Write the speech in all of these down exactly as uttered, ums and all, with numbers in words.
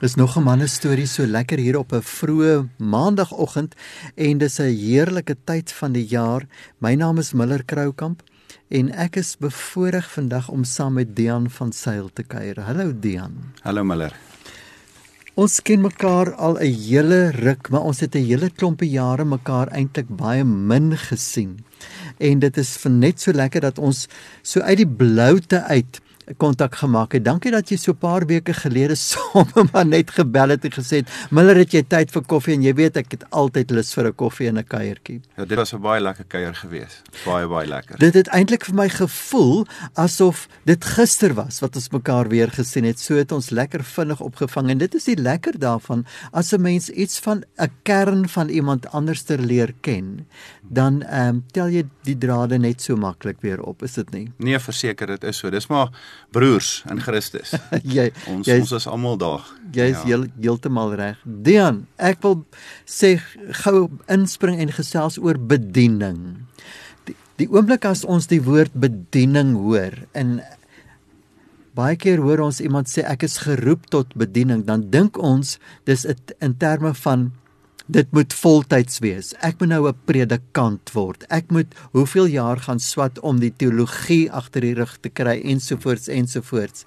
Dis nog 'n mannestorie so lekker hier op 'n vroeë maandagooggend en dis 'n heerlike tyd van die jaar. My naam is Miller Kroukamp en ek is bevoorreg vandag om saam met Dian van Zyl te kuier. Hallo Dian. Hallo Miller. Ons ken mekaar al 'n hele ruk, maar ons het 'n hele klompie jare mekaar eintlik baie min gesien. En dit is vir net so lekker dat ons so uit die bloute uit kontak gemaak het. Dankie dat jy so 'n paar weke gelede sommer maar net gebel het en gesê het, Miller, het jy tyd vir koffie? En jy weet ek het altyd lus vir 'n koffie en 'n kuiertjie. Ja, dit was 'n baie lekker kuier gewees. Baie baie lekker. Dit het eintlik vir my gevoel asof dit gister was wat ons mekaar weer gesien het. So het ons lekker vinnig opgevang en dit is die lekker daarvan as 'n mens iets van 'n kern van iemand anders ter leer ken, dan ehm um, tel jy die drade net so maklik weer op, is dit nie? Nee, verseker dit is so. Dis maar broers in Christus. jy, ons jy is, ons is almal daar. Jy is ja. heel, heeltemal reg. Dian, ek wil sê gou inspring en gesels oor bediening. Die, die oomblik as ons die woord bediening hoor, en baie keer hoor ons iemand sê ek is geroep tot bediening, dan dink ons dis in terme van dit moet voltyds wees. Ek moet nou 'n predikant word. Ek moet hoeveel jaar gaan swat om die teologie agter die rug te kry ensovoorts ensovoorts.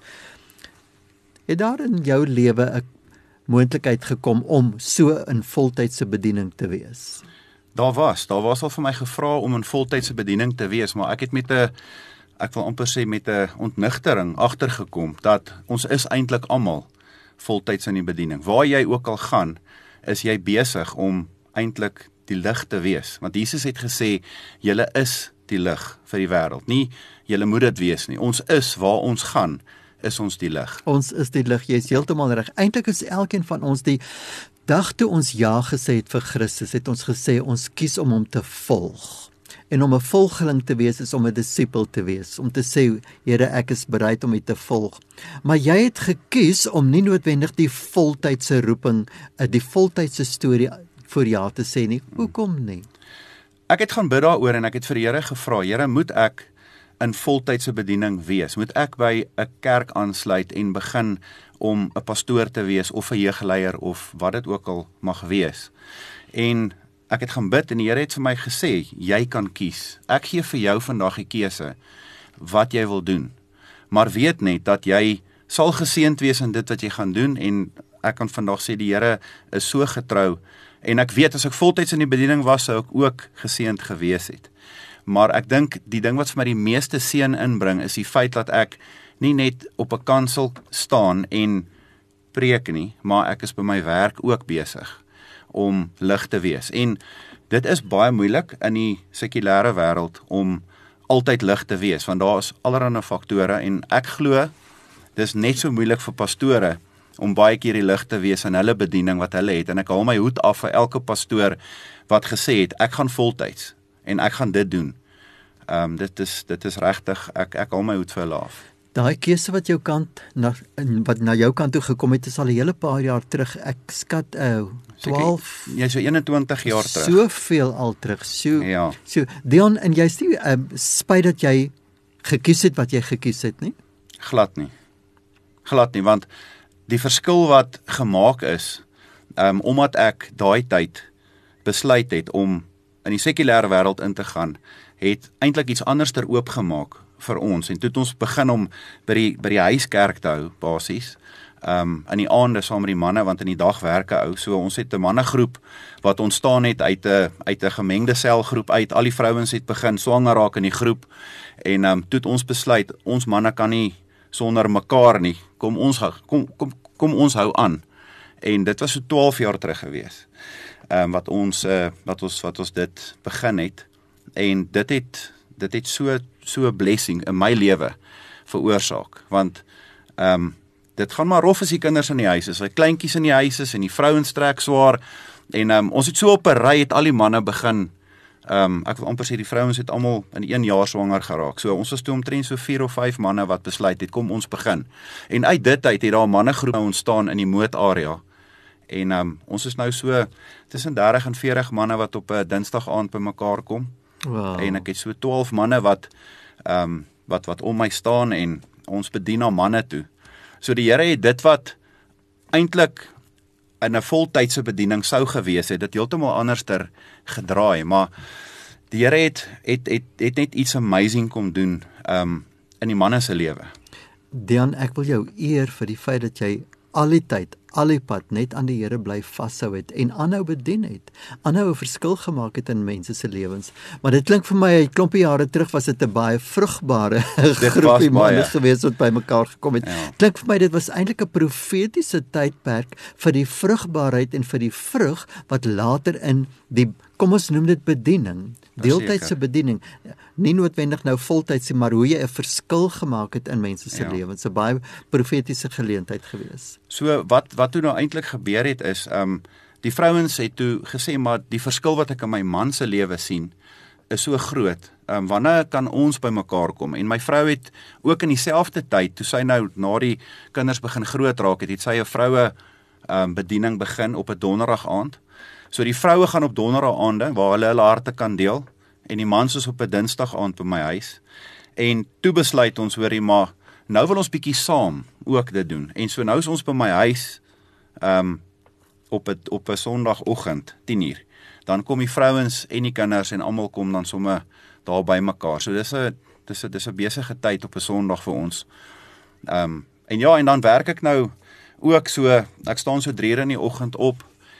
Het daar in jou lewe 'n moontlikheid gekom om so in voltydse bediening te wees? Daar was, daar was al vir my gevra om in voltydse bediening te wees, maar ek het met 'n ek wil amper sê met 'n ontnigtering agtergekom dat ons is eintlik almal voltyds in die bediening. Waar jy ook al gaan, is jy besig om eintlik die lig te wees. Want Jesus het gesê, julle is die lig vir die wêreld. Nie, julle moet dit wees nie. Ons is, waar ons gaan, is ons die lig. Ons is die lig, jy is heeltemal reg. Eintlik is elkeen van ons die dag toe ons ja gesê het vir Christus, het ons gesê, ons kies om hom te volg. En om 'n volgeling te wees is om 'n disipel te wees, om te sê, Here, ek is bereid om U te volg. Maar jy het gekies om nie noodwendig die voltydse roeping, die voltydse storie vir ja te sê nie. Hoekom nie? Ek het gaan bid daaroor en ek het vir die Here gevra, Here, moet ek in voltydse bediening wees? Moet ek by 'n kerk aansluit en begin om 'n pastoor te wees of 'n jeugleier of wat dit ook al mag wees? En ek het gaan bid en die Here het vir my gesê, jy kan kies. Ek gee vir jou vandag die keuse wat jy wil doen. Maar weet net dat jy sal geseënd wees in dit wat jy gaan doen en ek kan vandag sê die Here is so getrou en ek weet as ek voltyds in die bediening was, sou ek ook geseënd gewees het. Maar ek dink die ding wat vir my die meeste seën inbring is die feit dat ek nie net op 'n kansel staan en preek nie, maar ek is by my werk ook besig om lig te wees. En dit is baie moeilik in die sekulêre wêreld om altyd lig te wees, want daar is allerlei faktore en ek glo dis net so moeilik vir pastore om baie keer die lig te wees in hulle bediening wat hulle het. En ek haal my hoed af vir elke pastoor wat gesê het, ek gaan voltyds en ek gaan dit doen. Um, dit is, dit is regtig, ek, ek haal my hoed vir hulle af. Daai keuse wat jou kant na, wat na jou kant toe gekom het, is al 'n hele paar jaar terug. Ek skat uh, twaalf, jy so eenentwintig jaar terug. Soveel al terug. So, ja. so Dion, en jy sê uh, spyt dat jy gekies het wat jy gekies het, nie? Glad nie. Glad nie, want die verskil wat gemaak is, um, omdat ek daai tyd besluit het om in die sekulêre wêreld in te gaan, het eintlik iets anders ter oopgemaak vir ons, en toe het ons begin om by die, by die huiskerk te hou, basies, um, in die aande saam met die manne, want in die dag werke hou, so ons het 'n mannegroep wat ontstaan het uit 'n uit 'n gemengde selgroep uit, al die vrouens het begin swanger raak in die groep, en um, toe het ons besluit, ons manne kan nie sonder mekaar nie, kom ons, kom, kom, kom ons hou aan, en dit was so twaalf jaar terug gewees, um, wat ons, uh, wat ons, wat ons dit begin het, en dit het, dit het so, so 'n blessing in my lewe veroorsaak, want um, dit gaan maar rof as die kinders in die huis is, die kleintjies in die huis is, en die vrouens trek swaar, en um, ons het so op 'n ry, het al die manne begin, um, ek wil amper sê, die vrouens het almal in een jaar swanger geraak, so ons was toe omtrent so vier of vyf manne wat besluit het, kom ons begin, en uit dit uit het daar 'n mannegroep ontstaan in die Moot area, en um, ons is nou so tussen dertig en veertig manne wat op 'n Dinsdag aand by mekaar kom, wow. En ek het so twaalf manne wat, um, wat, wat om my staan, en ons bedien na manne toe. So die Here het dit wat eintlik in 'n voltydse bediening sou gewees het, dit heeltemal anderster gedraai, maar die Here het, het, het, het net iets amazing kom doen um, in die manne se lewe. Dean, ek wil jou eer vir die feit dat jy al die tyd, al die pad net aan die Here bly vashou het en aanhou bedien het, aanhou 'n verskil gemaak het in mense se lewens. Maar dit klink vir my, 'n klompie jare terug was dit 'n baie vrugbare groepie manne gewees wat by mekaar gekom het. Ja. Klink vir my dit was eintlik 'n profetiese tydperk vir die vrugbaarheid en vir die vrug wat later in die, kom ons noem dit bediening, deeltydse bediening, nie noodwendig nou voltyds, maar hoe jy 'n verskil gemaak het in mense se Ja. lewens, 'n baie profetiese geleentheid gewees. So wat wat toe nou eintlik gebeur het is, um, die vrouens het toe gesê, maar die verskil wat ek in my man se lewe sien, is so groot. Um, wanneer kan ons by mekaar kom? En my vrou het ook in dieselfde tyd, toe sy nou na die kinders begin groot raak het, het sy 'n vroue um, bediening begin op 'n donderdag aand. So die vroue gaan op donderdag aande waar hulle hulle harte kan deel en die mans is op 'n dinsdag aand by my huis. En toe besluit ons, hoorie, maar nou wil ons bietjie saam ook dit doen. En so nou is ons by my huis um, op 'n op 'n Sondagoggend tien uur. Dan kom die vrouens en die kinders en almal kom dan sommer daar by mekaar. So dis 'n dis 'n dis 'n besige tyd op 'n Sondag vir ons. Um, en ja, en dan werk ek nou ook so, ek staan so drie uur in die oggend op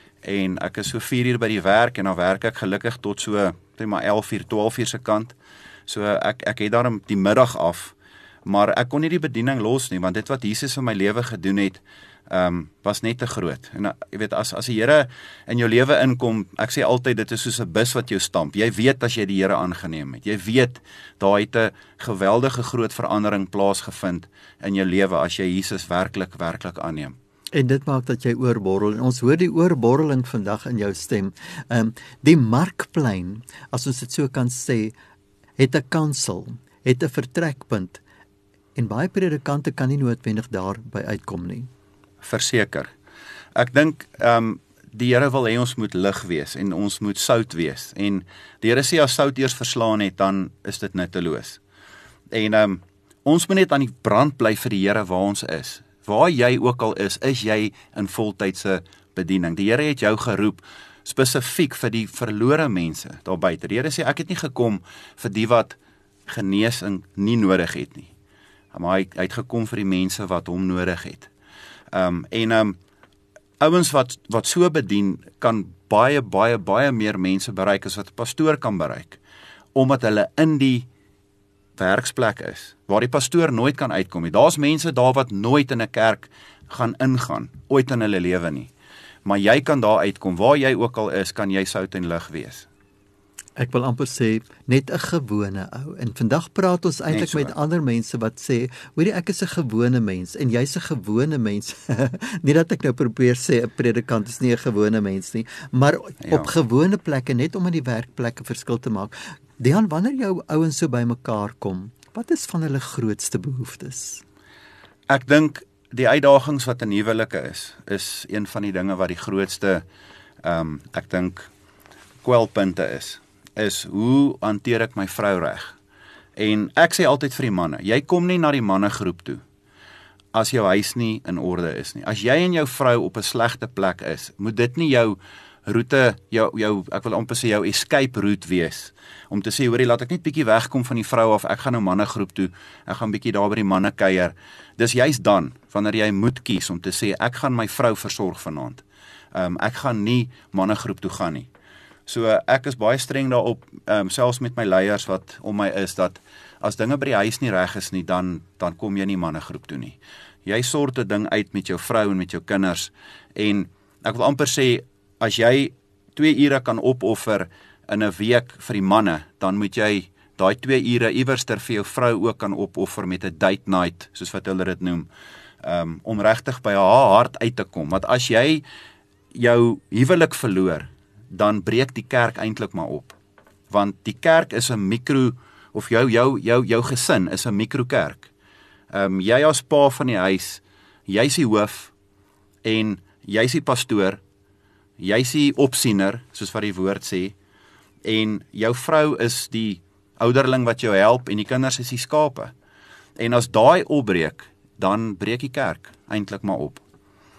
en ek is so vier uur by die werk en dan werk ek gelukkig tot so maar elf uur, twaalf uur se kant. So ek ek het daarom die middag af, maar ek kon nie die bediening los nie, want dit wat Jesus in my lewe gedoen het, um, was net te groot. En jy weet, as as die Here in jou lewe inkom, ek sê altyd dit is soos 'n bus wat jou stamp. Jy weet as jy die Here aangeneem het. Jy weet daar het 'n geweldige groot verandering plaasgevind in jou lewe as jy Jesus werklik werklik aanneem. En dit maak dat jy oorborrel, en ons hoor die oorborreling vandag in jou stem. Um, die Markplein, as ons dit so kan sê, het 'n kansel, het 'n vertrekpunt, en baie predikante kan nie noodwendig daarby uitkom nie. Verseker. Ek dink, um, die Here wil hê ons moet lig wees, en ons moet sout wees, en die Here sê as sout eers verslaan het, dan is dit nutteloos. En um, ons moet net aan die brand bly vir die Here waar ons is. Waar jy ook al is, is jy in voltydse bediening. Die Here het jou geroep spesifiek vir die verlore mense daar buite. Die Here sê, ek het nie gekom vir die wat genesing nie nodig het nie. Maar hy, hy het gekom vir die mense wat hom nodig het. Um, en um, ouens wat, wat so bedien, kan baie, baie, baie meer mense bereik as wat 'n pastoor kan bereik. Omdat hulle in die werksplek is, waar die pastoor nooit kan uitkom nie. Daar's mense daar wat nooit in 'n kerk gaan ingaan, ooit in hulle lewe nie. Maar jy kan daar uitkom, waar jy ook al is, kan jy sout en lig wees. Ek wil amper sê, net 'n gewone ou. En vandag praat ons eintlik so met ander mense wat sê, hoorie, ek is 'n gewone mens, en jy's 'n gewone mens. Nie dat ek nou probeer sê, 'n predikant is nie 'n gewone mens nie, maar Ja. op gewone plekke, net om in die werkplek 'n verskil te maak. Dean, wanneer jou ouens so by mekaar kom, wat is van hulle grootste behoeftes? Ek dink die uitdagings wat in huwelike is, is een van die dinge wat die grootste, um, ek dink, kwelpunte is, is hoe hanteer ek my vrou reg? En ek sê altyd vir die manne, jy kom nie na die mannegroep toe, as jou huis nie in orde is nie. As jy en jou vrou op 'n slegte plek is, moet dit nie jou roete, jou, jou, ek wil amper sê jou escape route wees, om te sê, hoorie, laat ek net bietjie wegkom van die vrou af, ek gaan nou mannegroep toe, ek gaan bietjie daar by die manne kuier. Dis juist dan, wanneer jy moet kies om te sê, ek gaan my vrou versorg vanaand. Um, ek gaan nie mannegroep toe gaan nie. So ek is baie streng daarop, um, selfs met my leiers wat om my is, dat as dinge by die huis nie reg is nie, dan, dan kom jy nie mannegroep toe nie. Jy sort 'n ding uit met jou vrou en met jou kinders, en ek wil amper sê, as jy twee ure kan opoffer in 'n week vir die manne, dan moet jy daai twee ure iewerster vir jou vrou ook kan opoffer met 'n date night, soos wat hulle dit noem, um, om regtig by haar hart uit te kom. Want as jy jou huwelik verloor, dan breek die kerk eintlik maar op. Want die kerk is 'n mikro, of jou jou jou jou gesin is 'n mikrokerk. Um, jy as pa van die huis, jy's die hoof, en jy's die pastoor, jy's die opsiener, soos wat die woord sê, en jou vrou is die ouderling wat jou help, en die kinders is die skape. En as daai opbreek, dan breek die kerk eintlik maar op.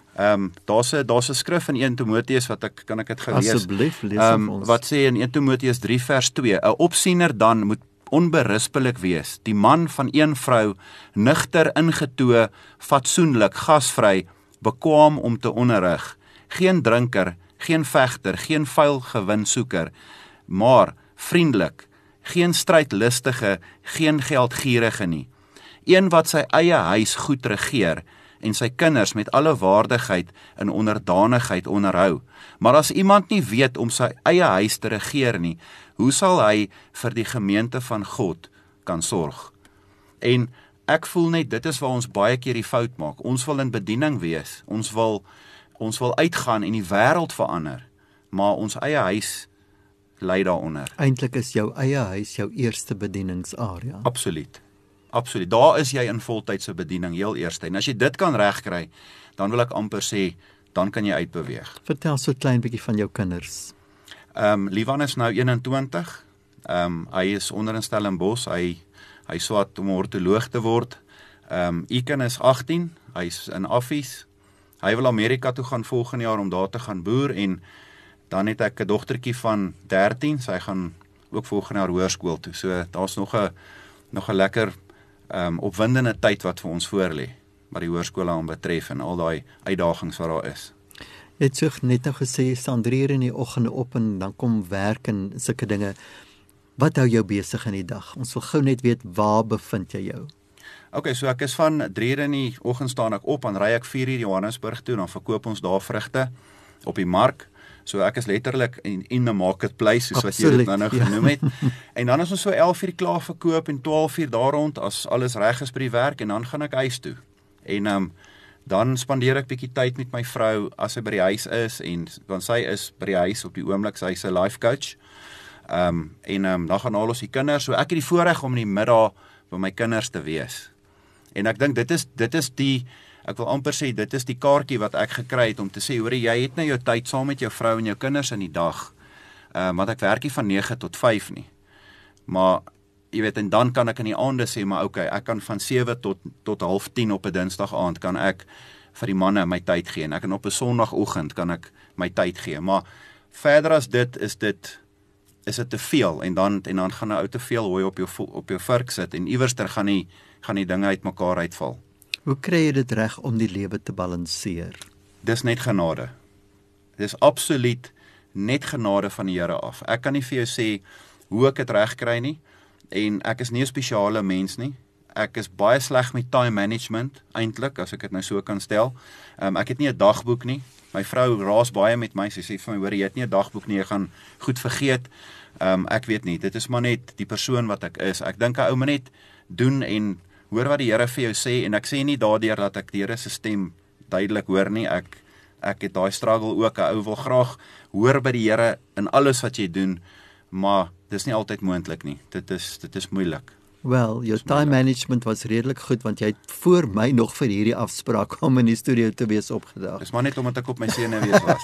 Ehm um, daar's 'n daar's 'n skrif in Eerste Timoteus wat ek kan ek dit gelees. Asseblief lees um, ons. Wat sê in Eerste Timoteus drie vers twee: 'n opsiener dan moet onberispelik wees, die man van een vrou, nugter, ingetoe, fatsoenlik, gasvry, bekwaam om te onderrig, geen drinker, geen vegter, geen vuil gewinsoeker, maar vriendelik, geen strydlustige, geen geldgierige nie. Een wat sy eie huis goed regeer en sy kinders met alle waardigheid en onderdanigheid onderhou. Maar as iemand nie weet om sy eie huis te regeer nie, hoe sal hy vir die gemeente van God kan sorg? En ek voel net, dit is waar ons baie keer die fout maak. Ons wil in bediening wees, ons wil, ons wil uitgaan en die wêreld verander, maar ons eie huis lei daaronder. Eintlik is jou eie huis jou eerste bedieningsarea. Absoluut. Absoluut. Daar is jy in voltydse bediening heel eerste. En as jy dit kan regkry, dan wil ek amper sê, dan kan jy uitbeweeg. Vertel so 'n klein bietjie van jou kinders. Ehm um, Livan is nou eenentwintig. Ehm um, hy is onder in Stellenbosch. Hy hy swat om ortoloog te word. Ehm um, Iken is agttien. Hy's in Affies. Hy wil Amerika toe gaan volgende jaar om daar te gaan boer, en dan het ek 'n dogtertjie van dertien. Sy gaan ook volgende jaar hoërskool toe. So daar's nog 'n nog 'n lekker um, opwindende tyd wat vir ons voorlê, wat die hoërskole aan betref en al daai uitdagings wat daar is. Jy het so net nou gesê, jy staan drie uur in die oggende op en dan kom werk en sulke dinge. Wat hou jou besig in die dag? Ons wil gou net weet, waar bevind jy jou? Ok, so ek is van drie uur in die oggend staan ek op, dan ry ek vier uur Johannesburg toe, dan verkoop ons daar vrugte op die mark. So ek is letterlik in, in the marketplace, soos Absoluut, wat jy dit nou, nou ja. genoem het. En dan is ons so elf uur klaar verkoop en twaalf uur daar rond, as alles reg is by die werk, en dan gaan ek huis toe. En um, dan spandeer ek bietjie tyd met my vrou, as sy by die huis is, en want sy is by die huis op die oomblik, sy is 'n life coach. Um, en um, dan gaan haal ons die kinders, so ek het die voorreg om in die middag by my kinders te wees. En ek dink dit is, dit is die, ek wil amper sê, dit is die kaartjie wat ek gekry het, om te sê, hoor, jy het nou jou tyd saam met jou vrou en jou kinders in die dag, uh, want ek werk nie van nege tot vyf nie, maar, jy weet, en dan kan ek in die aande sê, maar ok, ek kan van sewe tot, tot half tien op 'n dinsdag aand, kan ek vir die manne my tyd gee, en ek kan op 'n sondagoggend, kan ek my tyd gee, maar verder as dit, is dit, is dit te veel, en dan, en dan gaan nou te veel hooi op jou, op jou vurk sit, en iewerster gaan die, gaan die dinge uit mekaar uitval. Hoe kry jy dit reg om die lewe te balanseer? Dis net genade. Dis absoluut net genade van die Here af. Ek kan nie vir jou sê hoe ek dit reg kry nie, en ek is nie 'n spesiale mens nie. Ek is baie sleg met time management, eintlik, as ek dit nou so kan stel. Um, ek het nie 'n dagboek nie. My vrou raas baie met my, sy sê vir my, hoor, jy het nie 'n dagboek nie, jy gaan goed vergeet. Um, ek weet nie, dit is maar net die persoon wat ek is. Ek dink 'n ou moet net doen en hoor wat die Here vir jou sê, en ek sê nie daardeur dat ek die Here se stem duidelik hoor nie, ek, ek het daai struggle ook, 'n ou wil graag hoor by die Here in alles wat jy doen, maar dis nie altyd moontlik nie, dit is, dit is moeilik. Wel, jou time management was redelik goed, want jy het voor my nog vir hierdie afspraak om in die studio te wees opgedag. Dis maar net omdat ek op my senuwees was.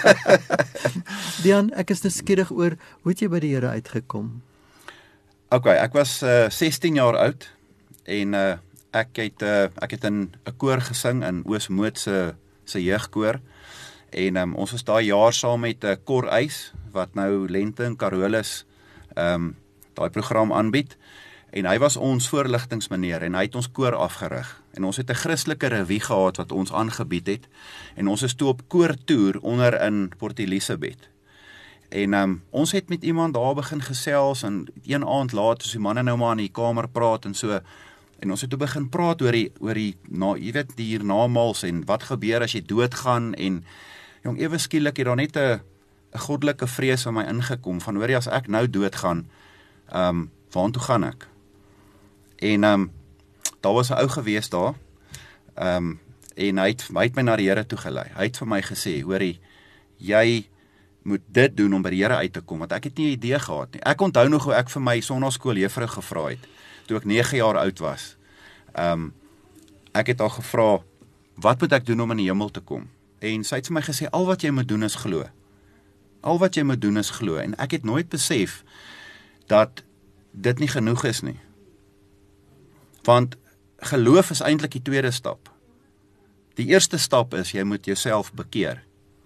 Dian, ek is nou skieurig oor, hoe het jy by die Here uitgekom? Ok, ek was uh, sestien jaar oud, en uh, ek het uh, ek het in 'n koor gesing in Oosmoed se se jeugkoor, en um, ons was daai jaar saam met 'n uh, Kor Eis wat nou Lente en Carolus um, daai program aanbied, en hy was ons voorligtingsmeneer, en hy het ons koor afgerig, en ons het 'n Christelike revue gehad wat ons aangebied het, en ons is toe op koortoer onder in Port Elizabeth. En um, ons het met iemand daar begin gesels, en een aand laat, as die manne nou maar in die kamer praat, en so, en ons het toe begin praat oor die, oor die na, jy weet, die hiernamaals, en wat gebeur as jy doodgaan, en jong, ewe skielik het daar net 'n 'n goddelike vrees in my ingekom, van hoor jy, as ek nou doodgaan, um, waartoe gaan ek? En um, daar was 'n ou gewees daar, um, en hy het, hy het my na die Here toe gelei. Hy het vir my gesê, hoorie, jy moet dit doen om by die Here uit te kom, want ek het nie 'n idee gehad nie. Ek onthou nog hoe ek vir my sonnaarskooljuffrou gevra het, toe ek nege jaar oud was. Um, ek het al gevra, wat moet ek doen om in die hemel te kom? En sy het vir my gesê, al wat jy moet doen is glo. Al wat jy moet doen is glo. En ek het nooit besef, dat dit nie genoeg is nie. Want geloof is eintlik die tweede stap. Die eerste stap is, jy moet jouself bekeer.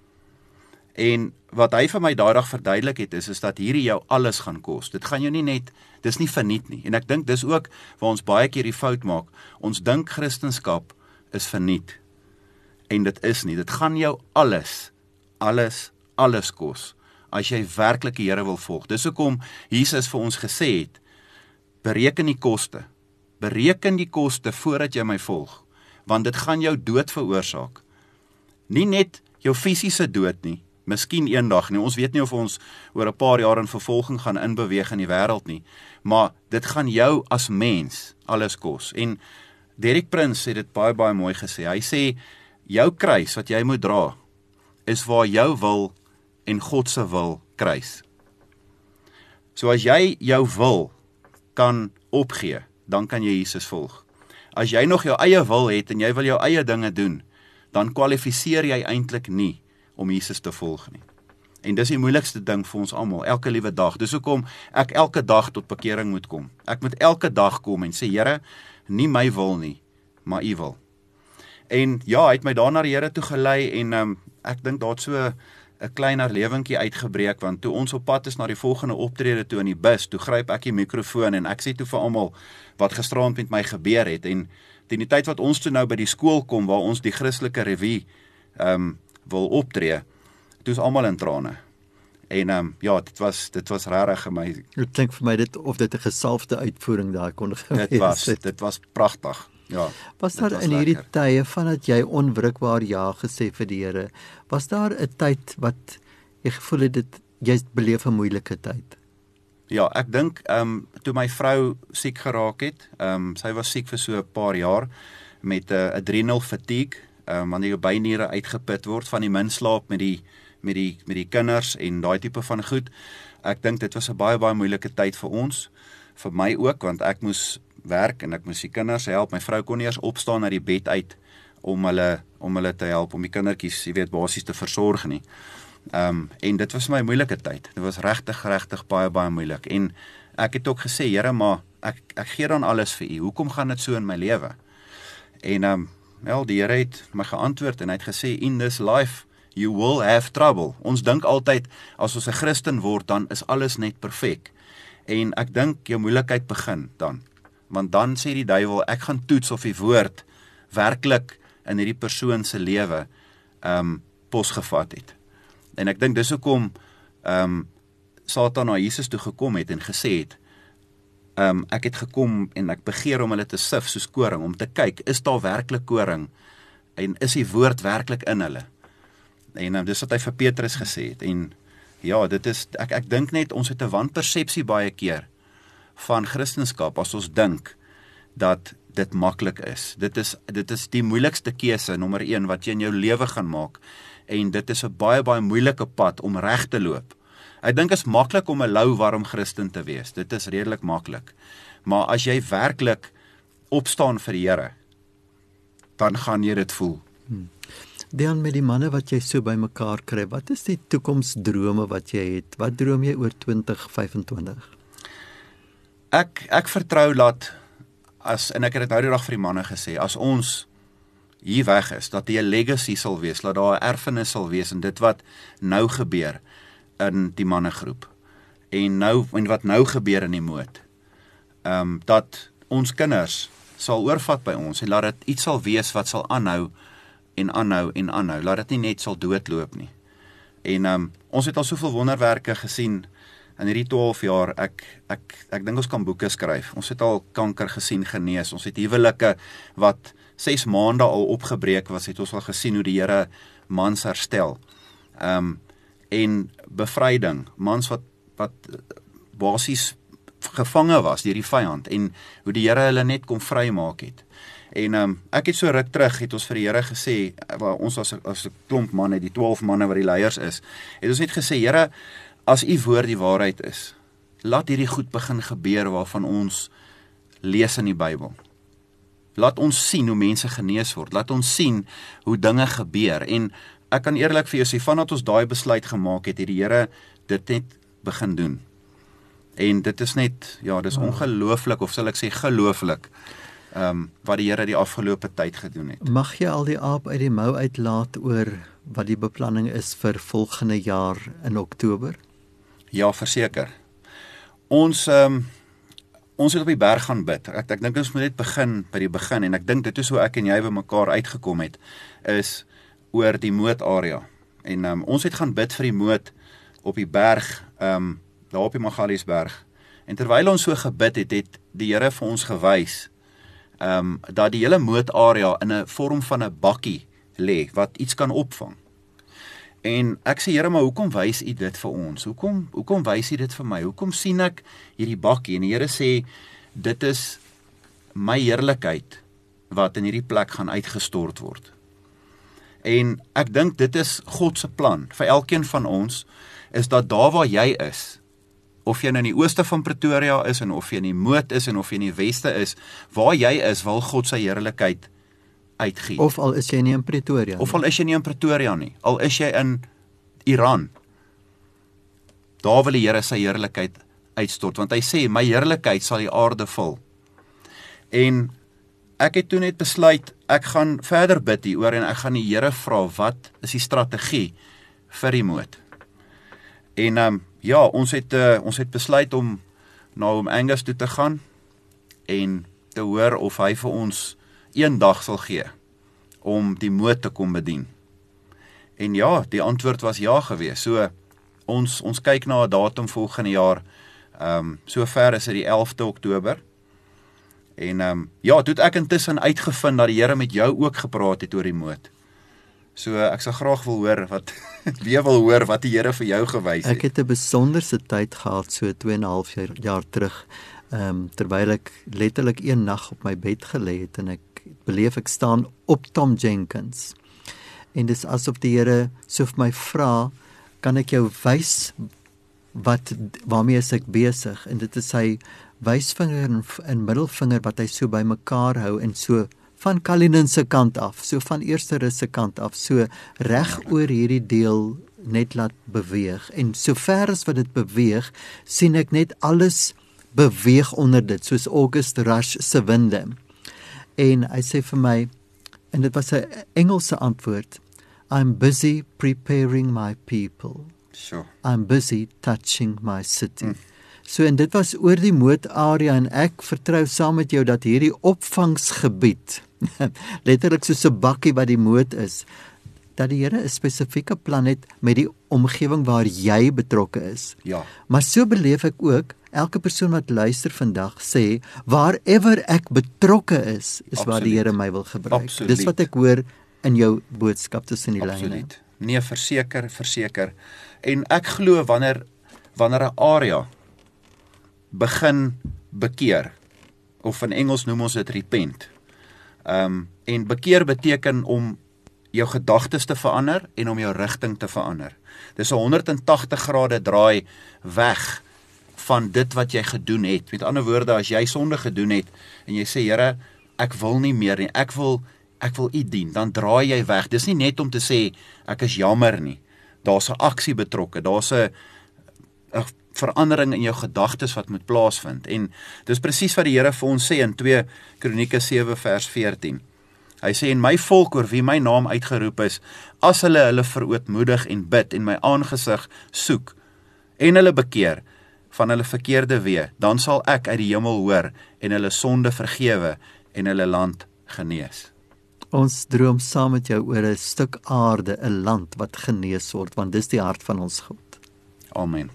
En wat hy vir my daai dag verduidelik het, is, is dat hierdie jou alles gaan kos. Dit gaan jou nie net, dis nie verniet nie. En ek dink dis ook waar ons baie keer die fout maak. Ons dink Christendom is verniet. En dit is nie. Dit gaan jou alles, alles, alles kos, as jy werklik die Here wil volg. Dis hoekom Jesus vir ons gesê het, bereken die koste. Bereken die koste voordat jy my volg, want dit gaan jou dood veroorsaak. Nie net jou fisiese dood nie, miskien eendag nie, ons weet nie of ons oor 'n paar jaar in vervolging gaan inbeweeg in die wêreld nie, maar dit gaan jou as mens alles kos. En Derek Prince het dit baie baie mooi gesê. Hy sê, jou kruis wat jy moet dra, is waar jou wil en God se wil kruis. So as jy jou wil kan opgee, dan kan jy Jesus volg. As jy nog jou eie wil het en jy wil jou eie dinge doen, dan kwalifiseer jy eintlik nie om Jesus te volg nie. En dis die moeilikste ding vir ons almal, elke liewe dag. Dis hoekom ek elke dag tot bekering moet kom. Ek moet elke dag kom en sê, Here, nie my wil nie, maar U wil. En ja, hy het my daar na die Here toe gelei en um, ek dink daar het so 'n klein herlewingkie uitgebreek, want toe ons op pad is na die volgende optrede toe in die bus, toe gryp ek die mikrofoon en ek sê toe vir almal wat gisterand met my gebeur het. En teen die tyd wat ons toe nou by die skool kom, waar ons die Christelike revue um, wil optree, toe is almal in trane. En um, ja, dit was dit was regtig vir my. Dit klink vir my dit of dit 'n gesalfde uitvoering daar kon gewees. Dit was dit was pragtig. Ja. Was daar was in hierdie lekker. tye vandat jy onwrikbaar ja gesê vir die Here, was daar 'n tyd wat jy gevoel het dit jy beleef 'n moeilike tyd? Ja, ek dink um, toe my vrou siek geraak het, um, sy was siek vir so 'n paar jaar met 'n uh, adrenal fatigue, um, wanneer jou byniere uitgeput word van die min slaap met die met die met die kinders en daai tipe van goed. Ek dink dit was 'n baie baie moeilike tyd vir ons, vir my ook, want ek moes werk en ek moes die kinders help. My vrou kon nie eers opstaan uit die bed uit om hulle om hulle te help om die kindertjies, jy weet, basies te versorg nie. Um, en dit was my moeilike tyd. Dit was regtig regtig baie baie moeilik. En ek het ook gesê, Here, maar ek ek gee dan alles vir U. Hoekom gaan dit so in my lewe? En um, wel, die Here het my geantwoord en hy het gesê, in this life you will have trouble. Ons dink altyd as ons 'n Christen word, dan is alles net perfek. En ek dink jou moeilikheid begin dan. Want dan sê die duiwel, ek gaan toets of die woord werklik in hierdie persoon se lewe um, pos gevat het. En ek dink dis hoekom um, Satan na Jesus toe gekom het en gesê het, um, ek het gekom en ek begeer om hulle te sif soos koring, om te kyk, is daar werklik koring en is die woord werklik in hulle? En um, dis wat hy vir Petrus gesê het. En ja, dit is, ek, ek dink net, ons het 'n wanpersepsie baie keer van Christendom as ons dink dat dit maklik is. Dit is dit is die moeilikste keuse nommer een wat jy in jou lewe gaan maak, en dit is 'n baie baie moeilike pad om reg te loop. Ek dink is maklik om 'n lou warm Christen te wees. Dit is redelik maklik. Maar as jy werklik opstaan vir die Here, dan gaan jy dit voel. Hmm. Dan met die manne wat jy so bymekaar kry, wat is die toekomsdrome wat jy het? Wat droom jy oor twintig vyfentwintig? Ek ek vertrou dat as en ek het dit nou die dag vir die manne gesê, as ons hier weg is, dat die 'n legacy sal wees, dat daar 'n erfenis sal wees in dit wat nou gebeur in die mannegroep. En nou en wat nou gebeur in die moed. Ehm um, dat ons kinders sal oorvat by ons en laat dit iets sal wees wat sal aanhou en aanhou en aanhou. Laat dit nie net sal doodloop nie. En um, ons het al soveel wonderwerke gesien in hierdie twaalf jaar. Ek ek ek dink ons kan boeke skryf. Ons het al kanker gesien genees. Ons het huwelike wat ses maande al opgebreek was, het ons al gesien hoe die Here mans herstel. Ehm um, en bevryding, mans wat wat basies gevange was deur die vyand en hoe die Here hulle net kon vrymaak het. En um, ek het so ruk terug, het ons vir die Here gesê, waar ons as, as 'n klomp manne, die twaalf manne wat die leiers is, het ons net gesê, Here, as U woord die waarheid is, laat hierdie goed begin gebeur waarvan ons lees in die Bybel. Laat ons sien hoe mense genees word, laat ons sien hoe dinge gebeur. En ek kan eerlik vir jou sê, vandat ons daai besluit gemaak het, het die Here dit net begin doen. En dit is net, ja, dis ongelooflik, of sal ek sê gelooflik, um, wat die Here die afgelope tyd gedoen het. Mag jy al die aap uit die mou uitlaat oor wat die beplanning is vir volgende jaar in Oktober? Ja, verseker. Ons um, ons het op die berg gaan bid. Ek ek dink ons moet net begin by die begin en ek dink dit is hoe ek en jy by mekaar uitgekom het is oor die mootarea. En um, ons het gaan bid vir die moot op die berg, um, daar op die Magaliesberg. En terwyl ons so gebid het, het die Here vir ons gewys um, dat die hele mootarea in 'n vorm van 'n bakkie lê wat iets kan opvang. En ek sê, Here, maar hoekom wys U dit vir ons? Hoekom hoekom wys U dit vir my? Hoekom sien ek hierdie bakkie? En die Here sê, dit is my heerlikheid wat in hierdie plek gaan uitgestort word. En ek dink dit is God se plan vir elkeen van ons, is dat daar waar jy is, of jy nou in die ooste van Pretoria is, en of jy in die Moot is, en of jy in die weste is, waar jy is, wil God sy heerlikheid uitgee. Of al is jy nie in Pretoria nie. Of al is jy nie in Pretoria nie, al is jy in Iran, daar wil die Here sy heerlikheid uitstort, want hy sê, my heerlikheid sal die aarde vul. En ek het toe net besluit, ek gaan verder bid hieroor, en ek gaan die Here vra, wat is die strategie vir die Moot? En um, ja, ons het, uh, ons het besluit om na Oom Angus toe te gaan, en te hoor of hy vir ons een dag sal gee, om die Moot te kom bedien. En ja, die antwoord was ja gewees. So, ons, ons kyk na 'n datum volgende jaar, um, so ver is dit die elfde Oktober. En um, ja, toe het ek intussen uitgevind dat die Here met jou ook gepraat het oor die Moot. So, ek sal graag wil hoor, wat, wie wil hoor wat die Here vir jou gewys het. Ek het 'n besonderse tyd gehad, so twee en 'n half jaar, jaar terug, um, terwyl ek letterlik een nag op my bed gelê het, en ek beleef ek staan op Tom Jenkins. En dis asof die Here so vir my vra, kan ek jou wys wat waarmee is ek besig? En dit is sy wysvinger en, en middelvinger wat hy so by mekaar hou, en so van Kalinin se kant af, so van Eersterus se kant af, so reg oor hierdie deel net laat beweeg. En so ver as wat dit beweeg, sien ek net alles beweeg onder dit, soos August Rush se winde. En hy sê vir my, en dit was 'n Engelse antwoord, I'm busy preparing my people. Sure. I'm busy touching my city. Mm. So, en dit was oor die Moot-area, en ek vertrou saam met jou dat hierdie opvangsgebied, letterlik soos 'n bakkie wat die Moot is, dat die Here 'n spesifieke plan het met die omgewing waar jy betrokke is. Ja. Maar so beleef ek ook, elke persoon wat luister vandag sê, wherever ek betrokke is, is waar die Here my wil gebruik. Absoluut. Dis wat ek hoor in jou boodskap tussen die lyne. Absoluut. Nee, verseker, verseker. En ek glo wanneer wanneer 'n area begin bekeer, of in Engels noem ons dit repent. Um, en bekeer beteken om jou gedagtes te verander en om jou rigting te verander. Dis 'n honderd en tagtig grade draai weg van dit wat jy gedoen het. Met ander woorde, as jy sonde gedoen het en jy sê, Here, ek wil nie meer nie, ek wil ek wil U dien, dan draai jy weg. Dis nie net om te sê ek is jammer nie. Daar's 'n aksie betrokke, daar's 'n 'n verandering in jou gedagtes wat moet plaasvind. En dis presies wat die Here vir ons sê in twee Kronieke sewe vers veertien. Hy sê, en my volk oor wie my naam uitgeroep is, as hulle hulle verootmoedig en bid en my aangesig soek en hulle bekeer van hulle verkeerde weë, dan sal ek uit die hemel hoor en hulle sonde vergewe en hulle land genees. Ons droom saam met jou oor 'n stuk aarde, 'n land wat genees word, want dis die hart van ons God. Amen.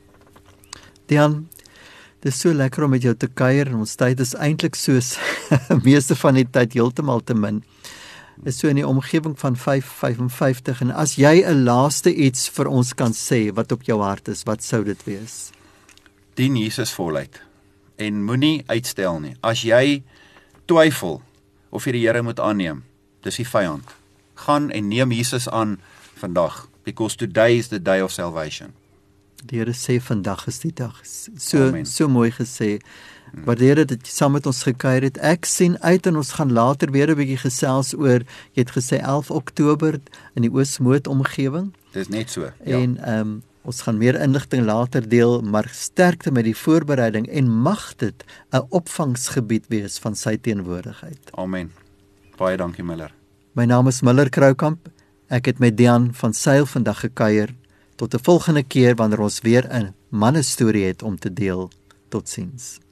Dian, dit is so lekker om met jou te kuier, en ons tyd is eintlik soos meeste van die tyd heeltemal te min. Is so in die omgewing van vyf vyfenvyftig, en as jy 'n laaste iets vir ons kan sê wat op jou hart is, wat sou dit wees? Dien Jesus voluit en moenie uitstel nie. As jy twyfel of jy die Here moet aanneem, dis die vyand. Gaan en neem Jesus aan vandag, because today is the day of salvation. Die Here sê vandag is die dag. So Amen. So mooi gesê. Waardeer dit dat jy saam met ons gekuier het. Ek sien uit, en ons gaan later weer 'n bietjie gesels oor, jy het gesê elf Oktober in die Oos-Moot omgewing. Dis net so. Ja. En ehm um, Ons gaan meer inligting later deel, maar sterkte met die voorbereiding en mag dit 'n opvangsgebied wees van sy teenwoordigheid. Amen. Baie dankie Miller. My naam is Miller Kroukamp. Ek het met Dean van Sail vandag gekuier. Tot 'n volgende keer wanneer ons weer 'n mannestorie het om te deel. Totsiens.